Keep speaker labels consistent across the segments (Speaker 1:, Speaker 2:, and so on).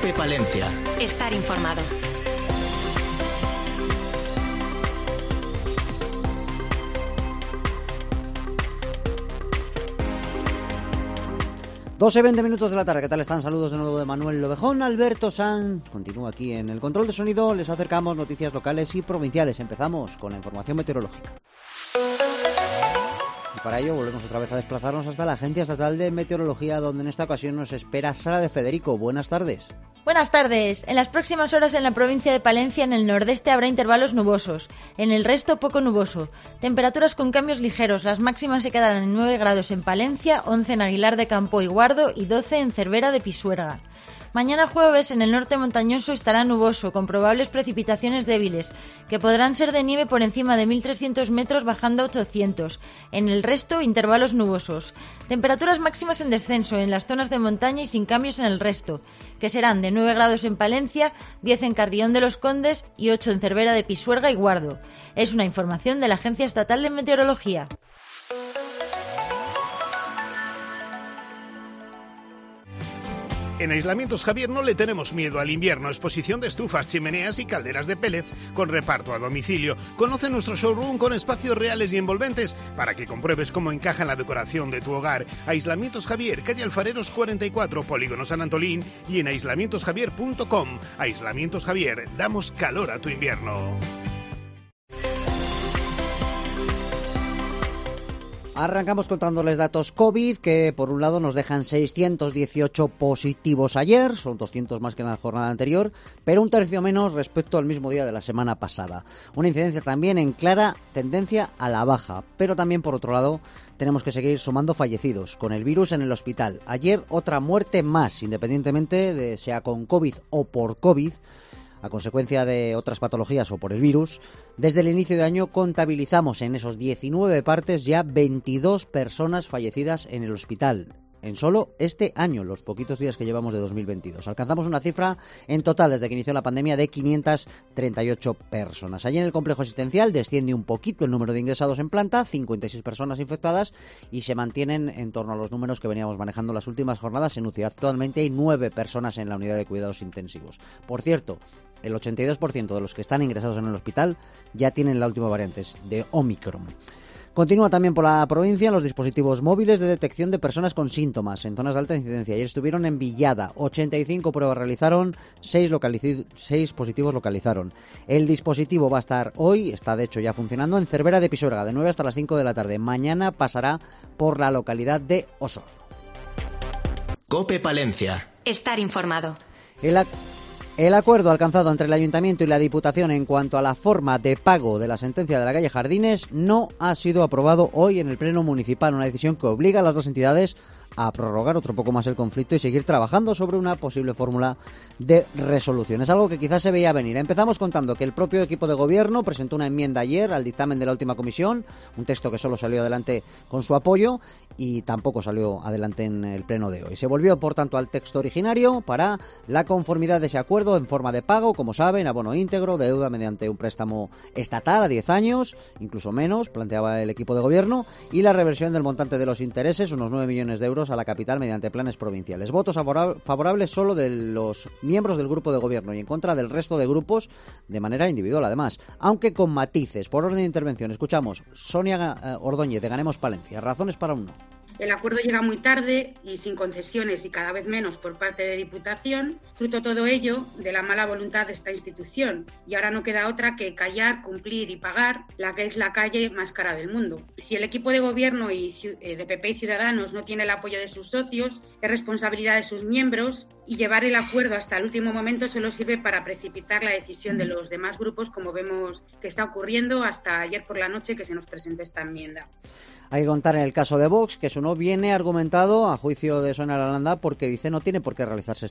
Speaker 1: COPE Palencia.
Speaker 2: Estar informado.
Speaker 3: Doce y 20 minutos de la tarde. ¿Qué tal están? Saludos de nuevo de Manuel Lobejón. Alberto Sanz continúa aquí en el control de sonido. Les acercamos noticias locales y provinciales. Empezamos con la información meteorológica. Y para ello volvemos otra vez a desplazarnos hasta la Agencia Estatal de Meteorología, donde en esta ocasión nos espera Sara de Federico. Buenas tardes.
Speaker 4: Buenas tardes. En las próximas horas en la provincia de Palencia, en el nordeste, habrá intervalos nubosos. En el resto, poco nuboso. Temperaturas con cambios ligeros. Las máximas se quedarán en 9 grados en Palencia, 11 en Aguilar de Campo y Guardo y 12 en Cervera de Pisuerga. Mañana jueves en el norte montañoso estará nuboso, con probables precipitaciones débiles, que podrán ser de nieve por encima de 1.300 metros bajando a 800. En el resto, intervalos nubosos. Temperaturas máximas en descenso en las zonas de montaña y sin cambios en el resto, que serán de 9 grados en Palencia, 10 en Carrión de los Condes y 8 en Cervera de Pisuerga y Guardo. Es una información de la Agencia Estatal de Meteorología.
Speaker 5: En Aislamientos Javier no le tenemos miedo al invierno. Exposición de estufas, chimeneas y calderas de pellets con reparto a domicilio. Conoce nuestro showroom con espacios reales y envolventes para que compruebes cómo encaja en la decoración de tu hogar. Aislamientos Javier, calle Alfareros 44, Polígono San Antolín y en aislamientosjavier.com. Aislamientos Javier, damos calor a tu invierno.
Speaker 3: Arrancamos contándoles datos COVID, que por un lado nos dejan 618 positivos ayer, son 200 más que en la jornada anterior, pero un tercio menos respecto al mismo día de la semana pasada. Una incidencia también en clara tendencia a la baja, pero también por otro lado tenemos que seguir sumando fallecidos con el virus en el hospital. Ayer otra muerte más, independientemente de sea con COVID o por COVID, a consecuencia de otras patologías o por el virus. Desde el inicio de año contabilizamos en esos 19 partes ya 22 personas fallecidas en el hospital. En solo este año, los poquitos días que llevamos de 2022. Alcanzamos una cifra en total desde que inició la pandemia de 538 personas. Allí en el complejo asistencial desciende un poquito el número de ingresados en planta, 56 personas infectadas, y se mantienen en torno a los números que veníamos manejando las últimas jornadas en UCI. Actualmente hay 9 personas en la unidad de cuidados intensivos. Por cierto, el 82% de los que están ingresados en el hospital ya tienen la última variante de Omicron. Continúa también por la provincia los dispositivos móviles de detección de personas con síntomas en zonas de alta incidencia. Ayer estuvieron en Villada, 85 pruebas realizaron, 6 positivos localizaron. El dispositivo va a estar hoy, está de hecho ya funcionando, en Cervera de Pisuerga, de 9 hasta las 5 de la tarde. Mañana pasará por la localidad de Osorno.
Speaker 1: COPE Palencia.
Speaker 2: Estar informado.
Speaker 3: El acuerdo alcanzado entre el Ayuntamiento y la Diputación en cuanto a la forma de pago de la sentencia de la calle Jardines no ha sido aprobado hoy en el Pleno Municipal, una decisión que obliga a las dos entidades a prorrogar otro poco más el conflicto y seguir trabajando sobre una posible fórmula de resolución. Es algo que quizás se veía venir. Empezamos contando que el propio equipo de gobierno presentó una enmienda ayer al dictamen de la última comisión, un texto que solo salió adelante con su apoyo y tampoco salió adelante en el pleno de hoy. Se volvió, por tanto, al texto originario para la conformidad de ese acuerdo en forma de pago, como saben, abono íntegro, deuda mediante un préstamo estatal a 10 años, incluso menos, planteaba el equipo de gobierno, y la reversión del montante de los intereses, unos 9 millones de euros a la capital mediante planes provinciales. Votos favorables solo de los miembros del grupo de gobierno y en contra del resto de grupos de manera individual, además, aunque con matices. Por orden de intervención, escuchamos Sonia Ordóñez de Ganemos Palencia. Razones para un no.
Speaker 6: El acuerdo llega muy tarde y sin concesiones y cada vez menos por parte de Diputación, fruto todo ello de la mala voluntad de esta institución. Y ahora no queda otra que callar, cumplir y pagar la que es la calle más cara del mundo. Si el equipo de gobierno de PP y Ciudadanos no tiene el apoyo de sus socios, es responsabilidad de sus miembros y llevar el acuerdo hasta el último momento solo sirve para precipitar la decisión de los demás grupos, como vemos que está ocurriendo hasta ayer por la noche que se nos presentó esta enmienda.
Speaker 3: Hay que contar en el caso de Vox que eso no viene argumentado a juicio de Sonia Lalanda porque dice no tiene por qué realizarse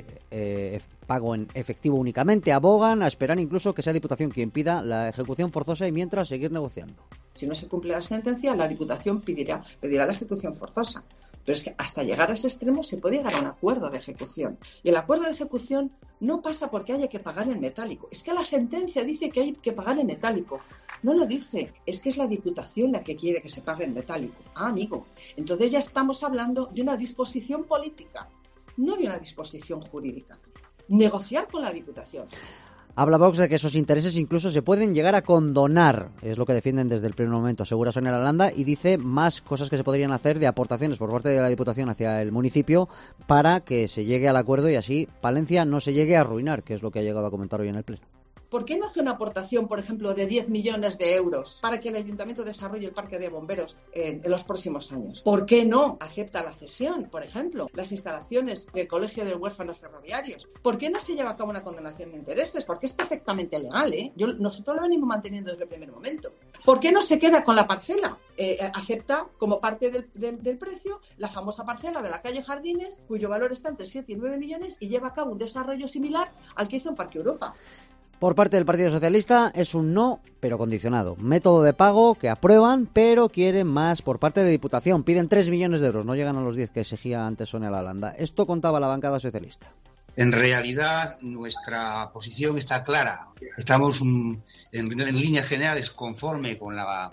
Speaker 3: este pago en efectivo únicamente. Abogan a esperar incluso que sea Diputación quien pida la ejecución forzosa y mientras seguir negociando.
Speaker 7: Si no se cumple la sentencia, la Diputación pedirá la ejecución forzosa. Pero es que hasta llegar a ese extremo se puede llegar a un acuerdo de ejecución. Y el acuerdo de ejecución no pasa porque haya que pagar en metálico. Es que la sentencia dice que hay que pagar en metálico. No lo dice, es que es la Diputación la que quiere que se pague en metálico. Ah, amigo, entonces ya estamos hablando de una disposición política, no de una disposición jurídica. negociar con la Diputación.
Speaker 3: Habla Vox de que esos intereses incluso se pueden llegar a condonar, es lo que defienden desde el primer momento, asegura Sonia Lalanda, y dice más cosas que se podrían hacer de aportaciones por parte de la Diputación hacia el municipio para que se llegue al acuerdo y así Palencia no se llegue a arruinar, que es lo que ha llegado a comentar hoy en el Pleno.
Speaker 7: ¿Por qué no hace una aportación, por ejemplo, de 10 millones de euros para que el Ayuntamiento desarrolle el parque de bomberos en los próximos años? ¿Por qué no acepta la cesión, por ejemplo, las instalaciones del Colegio de Huérfanos Ferroviarios? ¿Por qué no se lleva a cabo una condonación de intereses? Porque es perfectamente legal, ¿eh? Nosotros lo venimos manteniendo desde el primer momento. ¿Por qué no se queda con la parcela? Acepta como parte del precio la famosa parcela de la calle Jardines, cuyo valor está entre 7 y 9 millones y lleva a cabo un desarrollo similar al que hizo en Parque Europa.
Speaker 3: Por parte del Partido Socialista es un no, pero condicionado. Método de pago que aprueban, pero quieren más por parte de Diputación. Piden 3 millones de euros, no llegan a los 10 que exigía antes Sonia Lalanda. Esto contaba la bancada socialista.
Speaker 8: En realidad, nuestra posición está clara. Estamos en líneas generales conforme con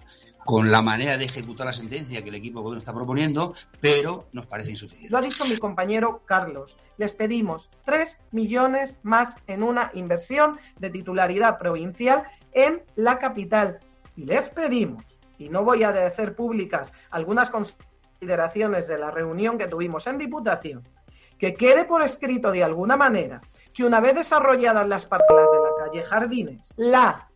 Speaker 8: la manera de ejecutar la sentencia que el equipo de gobierno está proponiendo, pero nos parece insuficiente.
Speaker 9: Lo ha dicho mi compañero Carlos. Les pedimos 3 millones más en una inversión de titularidad provincial en la capital. Y les pedimos, y no voy a hacer públicas algunas consideraciones de la reunión que tuvimos en Diputación, que quede por escrito de alguna manera que una vez desarrolladas las parcelas de la calle Jardines, la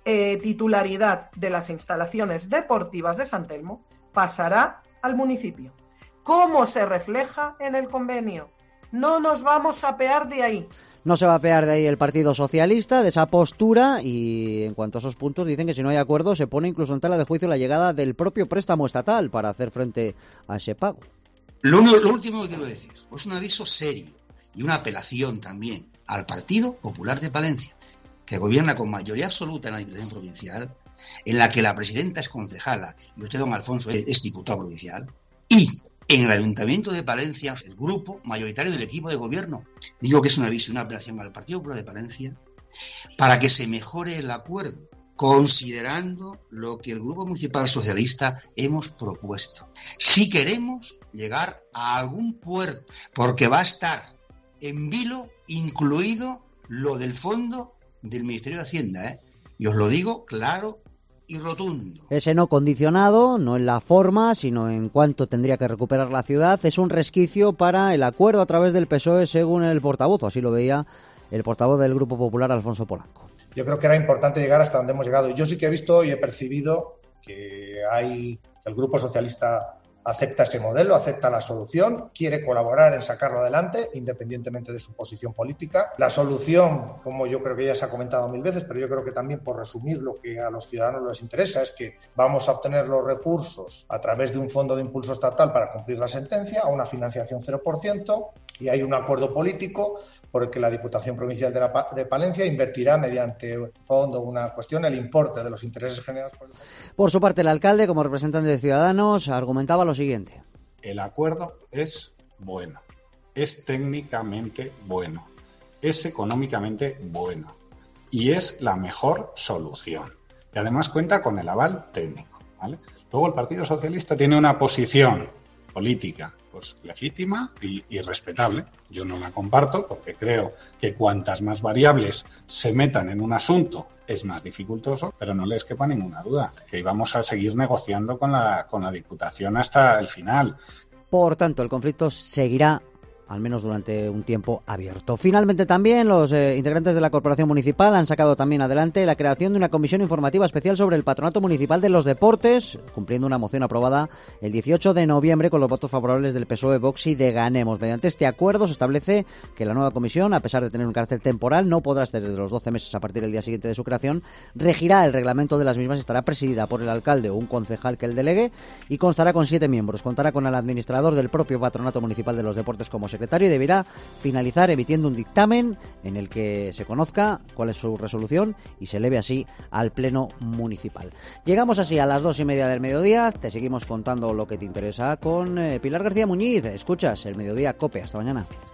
Speaker 9: titularidad de las instalaciones deportivas de San Telmo pasará al municipio. ¿Cómo se refleja en el convenio? No nos vamos a apear de ahí.
Speaker 3: No se va a apear de ahí el Partido Socialista, de esa postura, y en cuanto a esos puntos dicen que si no hay acuerdo se pone incluso en tela de juicio la llegada del propio préstamo estatal para hacer frente a ese pago.
Speaker 8: Lo último que quiero decir es un aviso serio y una apelación también al Partido Popular de Palencia, que gobierna con mayoría absoluta en la Diputación Provincial, en la que la presidenta es concejala y usted, don Alfonso, es diputado provincial, y en el Ayuntamiento de Palencia, el grupo mayoritario del equipo de gobierno. Digo que es un aviso y una apelación al Partido Popular de Palencia para que se mejore el acuerdo, considerando lo que el Grupo Municipal Socialista hemos propuesto. Si queremos llegar a algún puerto, porque va a estar en vilo incluido lo del fondo del Ministerio de Hacienda, y os lo digo claro y rotundo.
Speaker 3: Ese no condicionado, no en la forma, sino en cuánto tendría que recuperar la ciudad, es un resquicio para el acuerdo a través del PSOE, según el portavoz, así lo veía el portavoz del Grupo Popular, Alfonso Polanco.
Speaker 10: Yo creo que era importante llegar hasta donde hemos llegado. Yo sí que he visto y he percibido que el Grupo Socialista acepta ese modelo, acepta la solución, quiere colaborar en sacarlo adelante, independientemente de su posición política. La solución, como yo creo que ya se ha comentado 1000 veces, pero yo creo que también, por resumir, lo que a los ciudadanos les interesa es que vamos a obtener los recursos a través de un fondo de impulso estatal para cumplir la sentencia, a una financiación 0%, y hay un acuerdo político por el que la Diputación Provincial de Palencia invertirá mediante fondo una cuestión el importe de los intereses generados por el...
Speaker 3: Por su parte, el alcalde, como representante de Ciudadanos, argumentaba lo siguiente.
Speaker 11: El acuerdo es bueno, es técnicamente bueno, es económicamente bueno y es la mejor solución. Y además cuenta con el aval técnico, ¿vale? Luego el Partido Socialista tiene una posición política pues legítima y respetable. Yo no la comparto porque creo que cuantas más variables se metan en un asunto es más dificultoso, pero no les quepa ninguna duda que íbamos a seguir negociando con la Diputación hasta el final.
Speaker 3: Por tanto, el conflicto seguirá, al menos durante un tiempo, abierto. Finalmente también los integrantes de la Corporación Municipal han sacado también adelante la creación de una comisión informativa especial sobre el Patronato Municipal de los Deportes, cumpliendo una moción aprobada el 18 de noviembre con los votos favorables del PSOE, Vox y de Ganemos. Mediante este acuerdo se establece que la nueva comisión, a pesar de tener un carácter temporal, no podrá exceder de los 12 meses a partir del día siguiente de su creación, regirá el reglamento de las mismas, estará presidida por el alcalde o un concejal que el delegue y constará con 7 miembros. Contará con el administrador del propio Patronato Municipal de los Deportes como secretario y deberá finalizar emitiendo un dictamen en el que se conozca cuál es su resolución y se eleve así al Pleno Municipal. Llegamos así a las 2:30 del mediodía. Te seguimos contando lo que te interesa con Pilar García Muñiz. Escuchas el Mediodía COPE. Hasta mañana.